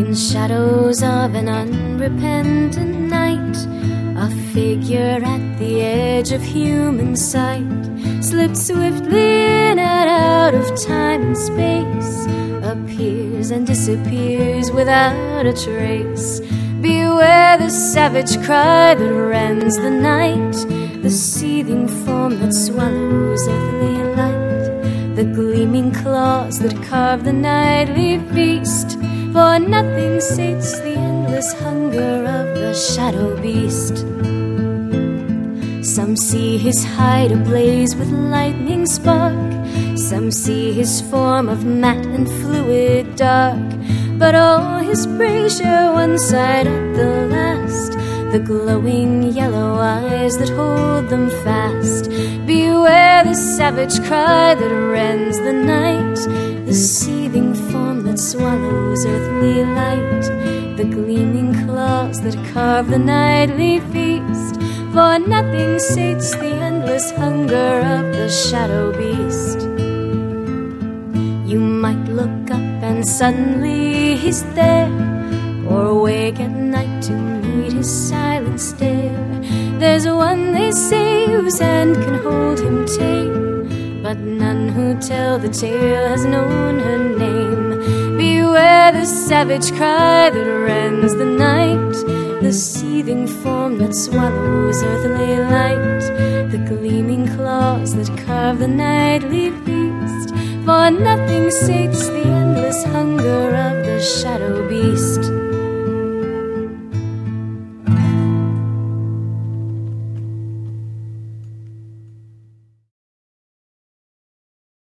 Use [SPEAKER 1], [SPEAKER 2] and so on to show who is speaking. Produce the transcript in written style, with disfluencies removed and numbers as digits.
[SPEAKER 1] Shadows of an unrepentant night, a figure at the edge of human sight slips swiftly in and out of time and space, appears and disappears without a trace. Beware the savage cry that rends the night, the seething form that swallows earthly light, the gleaming claws that carve the nightly feast. For nothing sates the endless hunger of the shadow beast. Some see his hide ablaze with lightning spark, some see his form of matte and fluid dark, but all his prey share one side at the last, the glowing yellow eyes that hold them fast. Beware the savage cry that rends the night, the seething form that swallows earthly light, the gleaming claws that carve the nightly feast. For nothing sates the endless hunger of the shadow beast. You might look up and suddenly he's there, or wake at night to meet his silent stare. There's one, they say, whose hand can hold him tame, but none who tell the tale has known her name. Beware the savage cry that rends the night, the seething form that swallows earthly light, the gleaming claws that carve the nightly feast. For nothing sates the endless hunger of the shadow beast.